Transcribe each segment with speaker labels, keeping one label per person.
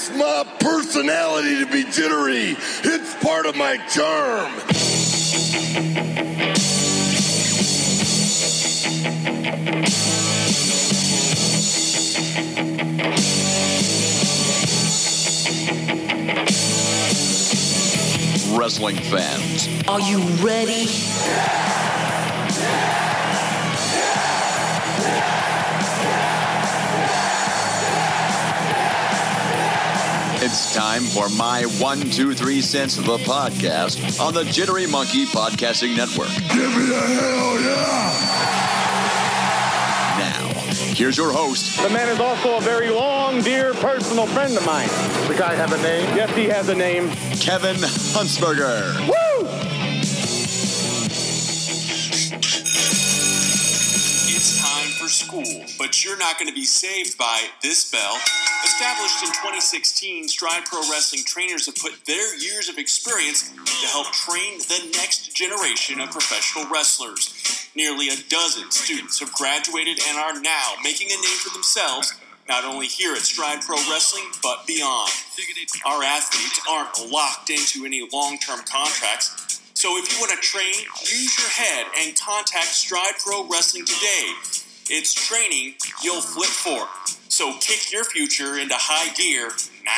Speaker 1: It's my personality to be jittery. It's part of my charm.
Speaker 2: Wrestling fans,
Speaker 3: are you ready?
Speaker 2: It's time for my 1, 2, 3 cents of the podcast on the Jittery Monkey Podcasting Network.
Speaker 1: Give me a hell yeah!
Speaker 2: Now, here's your host.
Speaker 4: The man is also a very long, dear personal friend of mine.
Speaker 5: The guy have a name?
Speaker 4: Yes, he has a name.
Speaker 2: Kevin Huntsberger.
Speaker 4: Woo!
Speaker 6: It's time for school, but you're not going to be saved by this bell. Established in 2016, Stride Pro Wrestling trainers have put their years of experience to help train the next generation of professional wrestlers. Nearly a dozen students have graduated and are now making a name for themselves, not only here at Stride Pro Wrestling, but beyond. Our athletes aren't locked into any long-term contracts, so if you want to train, use your head and contact Stride Pro Wrestling today. It's training you'll flip for. So kick your future into high gear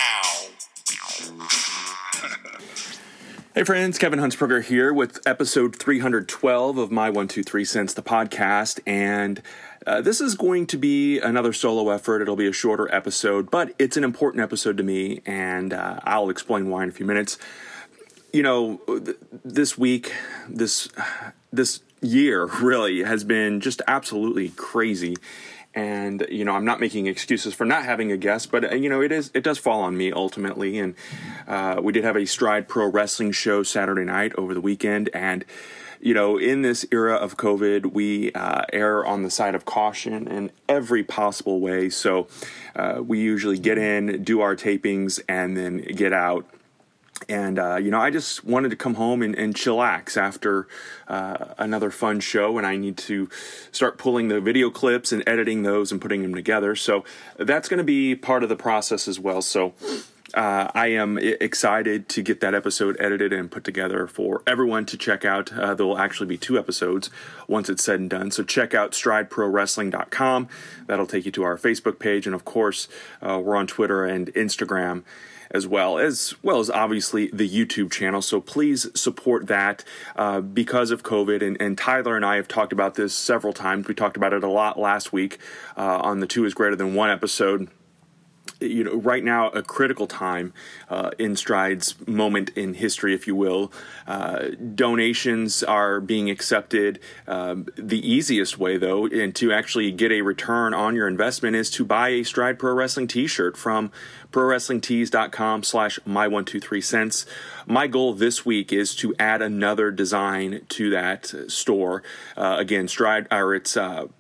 Speaker 6: now.
Speaker 7: Hey friends, Kevin Huntsberger here with episode 312 of My 1, 2, 3 Cents, the podcast, and this is going to be another solo effort. It'll be a shorter episode, but it's an important episode to me, and I'll explain why in a few minutes. You know, this week, this year really has been just absolutely crazy. And, you know, I'm not making excuses for not having a guest, but, you know, it does fall on me ultimately. And we did have a Stride Pro Wrestling show Saturday night over the weekend. And, you know, in this era of COVID, we err on the side of caution in every possible way. So we usually get in, do our tapings, and then get out. And, you know, I just wanted to come home and chillax after another fun show, and I need to start pulling the video clips and editing those and putting them together. So that's going to be part of the process as well. So I am excited to get that episode edited and put together for everyone to check out. There will actually be 2 episodes once it's said and done. So check out strideprowrestling.com. That'll take you to our Facebook page. And, of course, we're on Twitter and Instagram as well as obviously the YouTube channel. So please support that because of COVID. And Tyler and I have talked about this several times. We talked about it a lot last week on the 2 is Greater Than 1 episode. You know, right now, a critical time in Stride's moment in history, if you will. Donations are being accepted. The easiest way, though, and to actually get a return on your investment is to buy a Stride Pro Wrestling t-shirt from prowrestlingtees.com/my123cents. My goal this week is to add another design to that store. Again, it's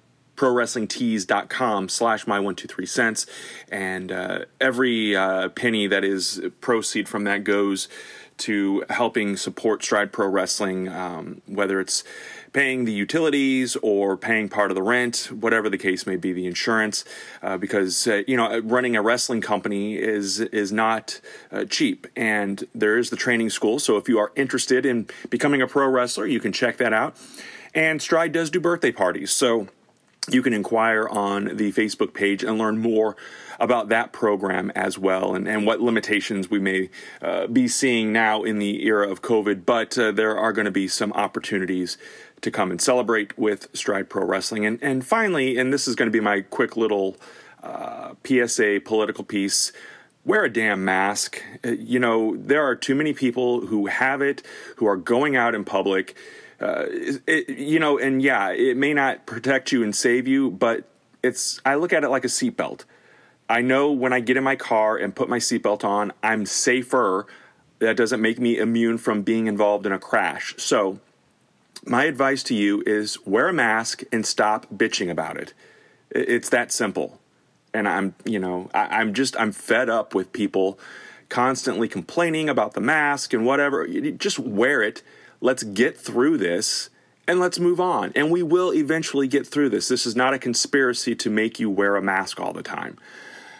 Speaker 7: prowrestlingtees.com/my123cents, and every penny that is proceed from that goes to helping support Stride Pro Wrestling, whether it's paying the utilities or paying part of the rent, whatever the case may be, the insurance, because you know, running a wrestling company is not cheap, and there is the training school. So if you are interested in becoming a pro wrestler, you can check that out. And Stride does do birthday parties, so you can inquire on the Facebook page and learn more about that program as well, and what limitations we may be seeing now in the era of COVID. But there are going to be some opportunities to come and celebrate with Stride Pro Wrestling. And finally, and this is going to be my quick little PSA political piece, wear a damn mask. You know, there are too many people who have it, who are going out in public. You know, and yeah, it may not protect you and save you, but I look at it like a seatbelt. I know when I get in my car and put my seatbelt on, I'm safer. That doesn't make me immune from being involved in a crash. So my advice to you is wear a mask and stop bitching about it. It's that simple. And I'm fed up with people constantly complaining about the mask and whatever. Just wear it. Let's get through this and let's move on. And we will eventually get through this. This is not a conspiracy to make you wear a mask all the time.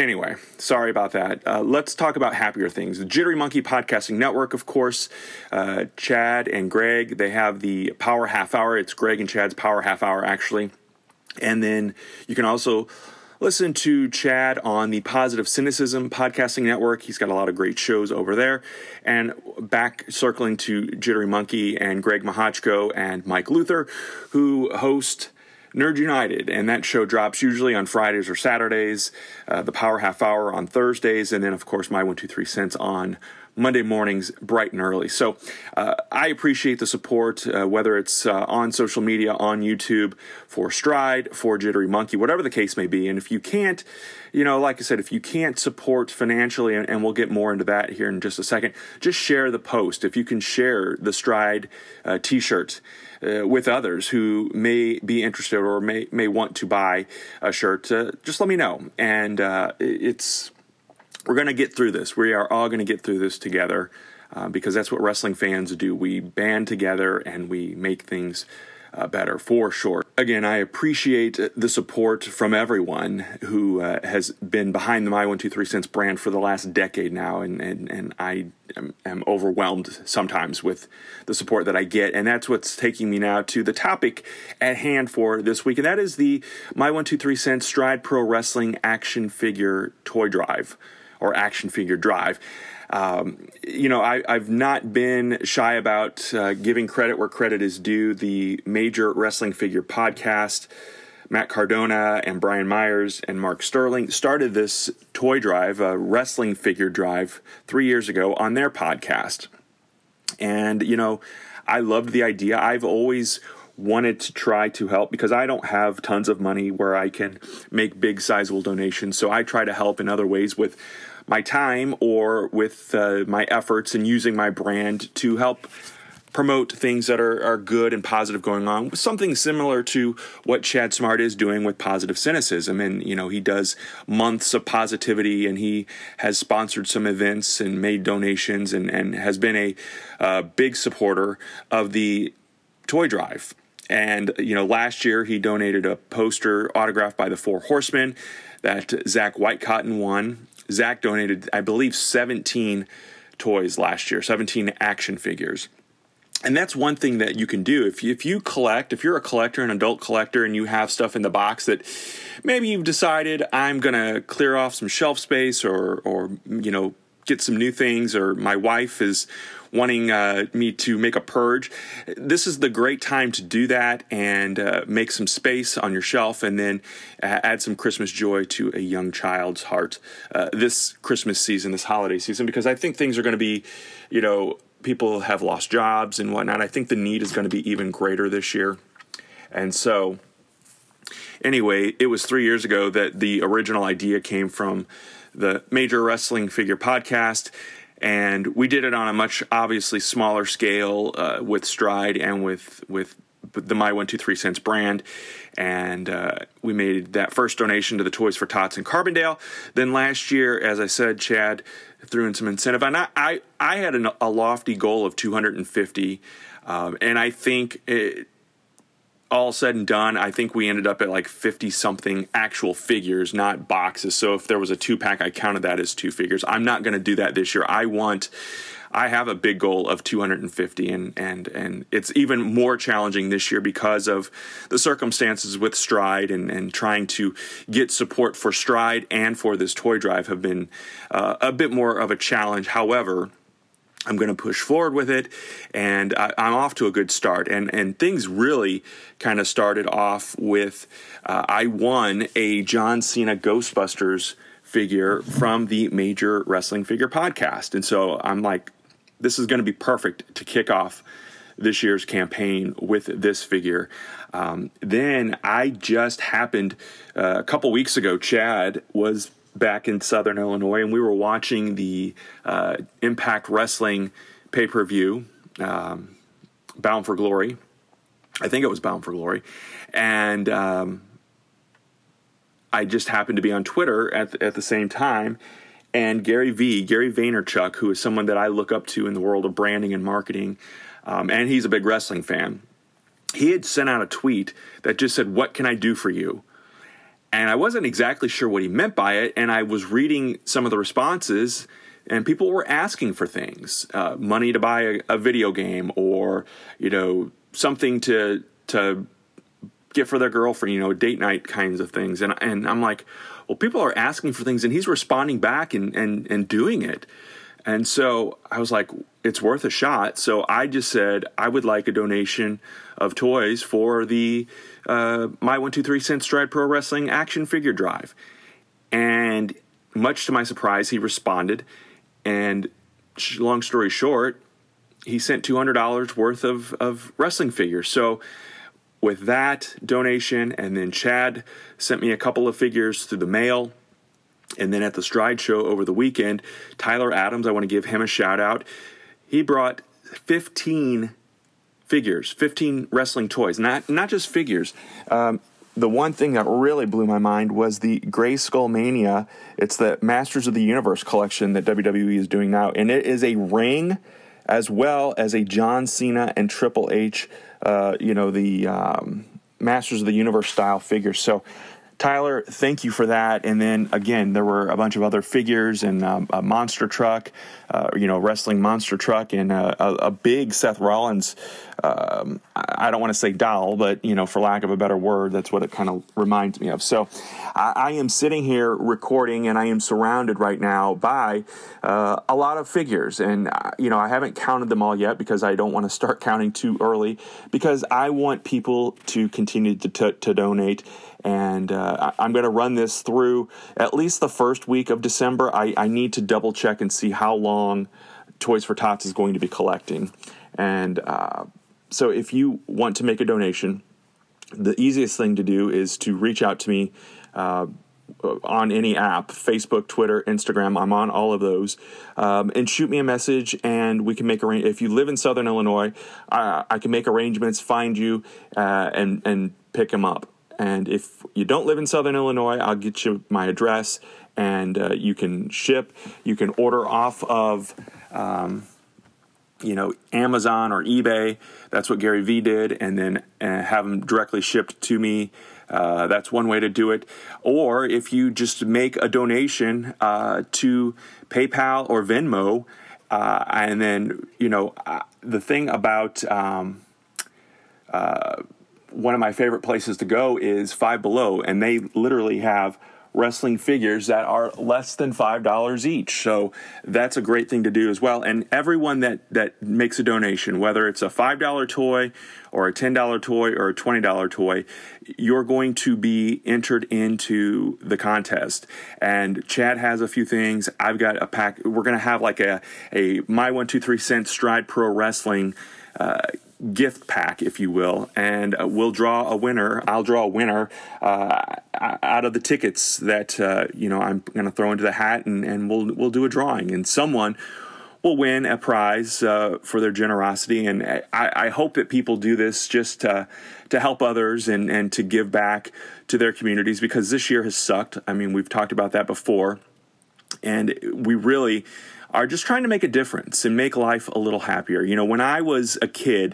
Speaker 7: Anyway, sorry about that. Let's talk about happier things. The Jittery Monkey Podcasting Network, of course. Chad and Greg, they have the Power Half Hour. It's Greg and Chad's Power Half Hour, actually. And then you can also listen to Chad on the Positive Cynicism Podcasting Network. He's got a lot of great shows over there. And back circling to Jittery Monkey and Greg Mahochko and Mike Luther, who host Nerd United, and that show drops usually on Fridays or Saturdays, the Power Half Hour on Thursdays, and then, of course, My 123 Cents on Monday mornings bright and early. So I appreciate the support, whether it's on social media, on YouTube, for Stride, for Jittery Monkey, whatever the case may be. And if you can't, like I said, if you can't support financially, and we'll get more into that here in just a second, just share the post. If you can share the Stride t-shirt with others who may be interested or may want to buy a shirt, just let me know. And we're going to get through this. We are all going to get through this together because that's what wrestling fans do. We band together and we make things better, for sure. Again, I appreciate the support from everyone who has been behind the My 123 Cents brand for the last decade now, and I am overwhelmed sometimes with the support that I get, and that's what's taking me now to the topic at hand for this week, and that is the My 123 Cents Stride Pro Wrestling Action Figure Toy Drive, or Action Figure Drive. I've not been shy about giving credit where credit is due. The Major Wrestling Figure Podcast, Matt Cardona and Brian Myers and Mark Sterling started this toy drive, a wrestling figure drive, 3 years ago on their podcast. And, I loved the idea. I've always wanted to try to help because I don't have tons of money where I can make big sizable donations. So I try to help in other ways with my time or with my efforts and using my brand to help promote things that are good and positive going on. Something similar to what Chad Smart is doing with Positive Cynicism. And, he does months of positivity, and he has sponsored some events and made donations and has been a big supporter of the toy drive. And, last year he donated a poster autographed by the Four Horsemen that Zach Whitecotton won. Zach donated, I believe, 17 toys last year, 17 action figures. And that's one thing that you can do. If you collect, if you're a collector, an adult collector, and you have stuff in the box that maybe you've decided I'm going to clear off some shelf space or get some new things, or my wife is wanting me to make a purge, this is the great time to do that and make some space on your shelf and then add some Christmas joy to a young child's heart this Christmas season, this holiday season, because I think things are going to be, people have lost jobs and whatnot. I think the need is going to be even greater this year. And so anyway, it was 3 years ago that the original idea came from the Major Wrestling Figure Podcast, and we did it on a much obviously smaller scale with Stride and with the My 123 Cents brand, and we made that first donation to the Toys for Tots in Carbondale. Then last year, as I said, Chad threw in some incentive, and I had a lofty goal of 250, and I think all said and done, I think we ended up at like 50-something actual figures, not boxes. So if there was a 2-pack, I counted that as 2 figures. I'm not going to do that this year. I have a big goal of 250, and it's even more challenging this year because of the circumstances with Stride and trying to get support for Stride and for this toy drive have been a bit more of a challenge. However, I'm going to push forward with it, and I'm off to a good start. And things really kind of started off with I won a John Cena Ghostbusters figure from the Major Wrestling Figure Podcast. And so I'm like, this is going to be perfect to kick off this year's campaign with this figure. Then I just happened a couple weeks ago, Chad was back in Southern Illinois, and we were watching the Impact Wrestling pay-per-view, Bound for Glory. I think it was Bound for Glory. And I just happened to be on Twitter at the same time, and Gary Vaynerchuk, who is someone that I look up to in the world of branding and marketing, and he's a big wrestling fan, he had sent out a tweet that just said, "What can I do for you?" And I wasn't exactly sure what he meant by it. And I was reading some of the responses, and people were asking for things, money to buy a video game, or, something to get for their girlfriend, date night kinds of things. And I'm like, well, people are asking for things, and he's responding back and doing it. And so I was like, it's worth a shot. So I just said I would like a donation of toys for the My 123 Cent Stride Pro Wrestling action figure drive. And much to my surprise, he responded. And long story short, he sent $200 worth of wrestling figures. So with that donation, and then Chad sent me a couple of figures through the mail. And then at the Stride Show over the weekend, Tyler Adams, I want to give him a shout out. He brought 15 figures, 15 wrestling toys, not just figures. The one thing that really blew my mind was the Gray Skull Mania. It's the Masters of the Universe collection that WWE is doing now. And it is a ring as well as a John Cena and Triple H, the Masters of the Universe style figures. So Tyler, thank you for that. And then, again, there were a bunch of other figures and a monster truck, wrestling monster truck, and a big Seth Rollins, I don't want to say doll, but, for lack of a better word, that's what it kind of reminds me of. So I am sitting here recording, and I am surrounded right now by a lot of figures. And, I haven't counted them all yet because I don't want to start counting too early, because I want people to continue to donate. And I'm going to run this through at least the first week of December. I need to double check and see how long Toys for Tots is going to be collecting. And so if you want to make a donation, the easiest thing to do is to reach out to me on any app, Facebook, Twitter, Instagram. I'm on all of those. And shoot me a message, and we can make arrangements. If you live in Southern Illinois, I can make arrangements, find you, and pick them up. And if you don't live in Southern Illinois, I'll get you my address, and you can ship. You can order off of, Amazon or eBay. That's what Gary Vee did, and then have them directly shipped to me. That's one way to do it. Or if you just make a donation to PayPal or Venmo, and then, the thing about one of my favorite places to go is Five Below, and they literally have wrestling figures that are less than $5 each. So that's a great thing to do as well. And everyone that makes a donation, whether it's a $5 toy or a $10 toy or a $20 toy, you're going to be entered into the contest. And Chad has a few things. I've got a pack. We're going to have like a My 123 Cent Stride Pro Wrestling gift pack, if you will, and we'll draw a winner. I'll draw a winner out of the tickets that I'm going to throw into the hat, and we'll do a drawing, and someone will win a prize for their generosity. And I hope that people do this just to help others and to give back to their communities, because this year has sucked. I mean, we've talked about that before, and we really are just trying to make a difference and make life a little happier. When I was a kid,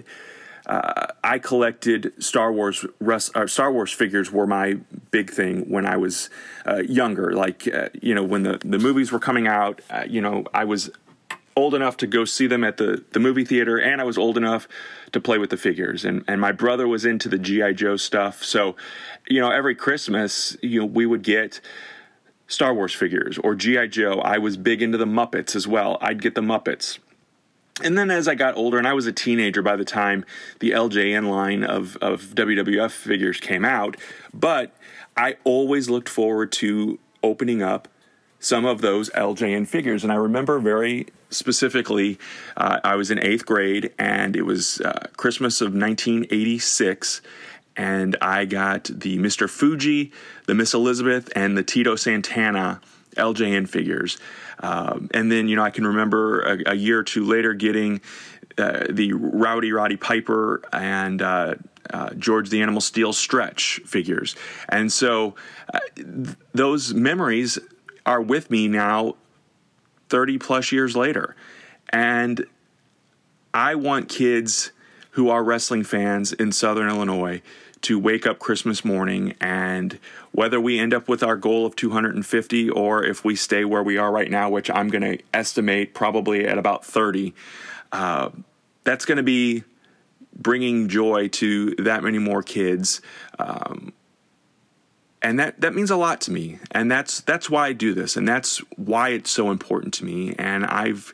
Speaker 7: I collected Star Wars figures were my big thing when I was younger. Like, when the movies were coming out, I was old enough to go see them at the movie theater, and I was old enough to play with the figures. And my brother was into the G.I. Joe stuff. So, every Christmas, we would get Star Wars figures or G.I. Joe. I was big into the Muppets as well. I'd get the Muppets. And then as I got older, and I was a teenager by the time the LJN line of WWF figures came out, but I always looked forward to opening up some of those LJN figures. And I remember very specifically, I was in 8th grade, and it was Christmas of 1986, and I got the Mr. Fuji, the Miss Elizabeth, and the Tito Santana LJN figures. And then, I can remember a year or two later getting the Roddy Piper and George the Animal Steel stretch figures. And so those memories are with me now 30 plus years later. And I want kids who are wrestling fans in Southern Illinois to wake up Christmas morning, and whether we end up with our goal of 250 or if we stay where we are right now, which I'm going to estimate probably at about 30, that's going to be bringing joy to that many more kids. And that means a lot to me. And that's why I do this. And that's why it's so important to me. And I've,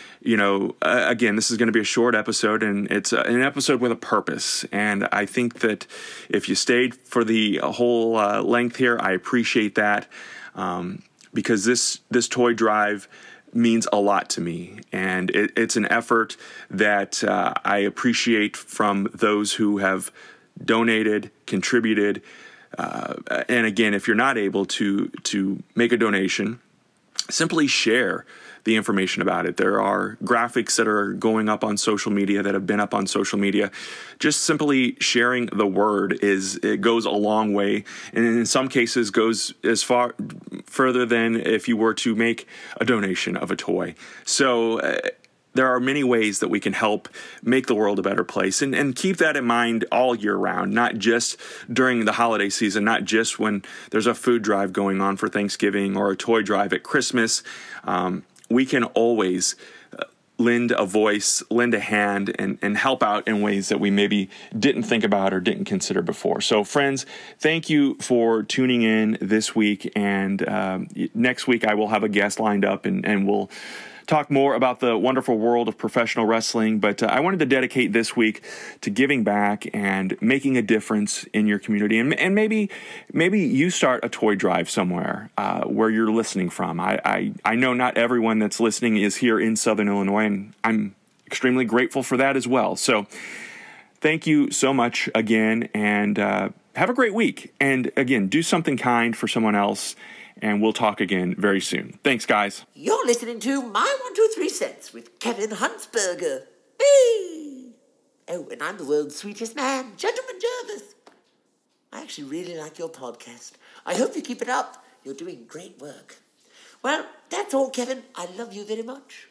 Speaker 7: again, this is going to be a short episode, and it's an episode with a purpose. And I think that if you stayed for the whole length here, I appreciate that, because this toy drive means a lot to me. And it's an effort that I appreciate from those who have donated, contributed. And again, if you're not able to make a donation, simply share the information about it. There are graphics that are going up on social media, that have been up on social media. Just simply sharing the word it goes a long way, and in some cases goes as far further than if you were to make a donation of a toy. So there are many ways that we can help make the world a better place, and keep that in mind all year round, not just during the holiday season, not just when there's a food drive going on for Thanksgiving or a toy drive at Christmas. We can always lend a voice, lend a hand, and help out in ways that we maybe didn't think about or didn't consider before. So, friends, thank you for tuning in this week. And next week I will have a guest lined up, and we'll talk more about the wonderful world of professional wrestling. But I wanted to dedicate this week to giving back and making a difference in your community. And maybe you start a toy drive somewhere where you're listening from. I know not everyone that's listening is here in Southern Illinois, and I'm extremely grateful for that as well. So thank you so much again, and have a great week. And again, do something kind for someone else. And we'll talk again very soon. Thanks, guys.
Speaker 3: You're listening to My 1, 2, 3 Cents with Kevin Huntsberger. Hey! Oh, and I'm the world's sweetest man, Gentleman Jervis. I actually really like your podcast. I hope you keep it up. You're doing great work. Well, that's all, Kevin. I love you very much.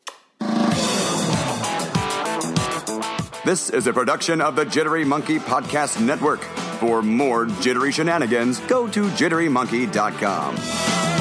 Speaker 2: This is a production of the Jittery Monkey Podcast Network. For more jittery shenanigans, go to jitterymonkey.com.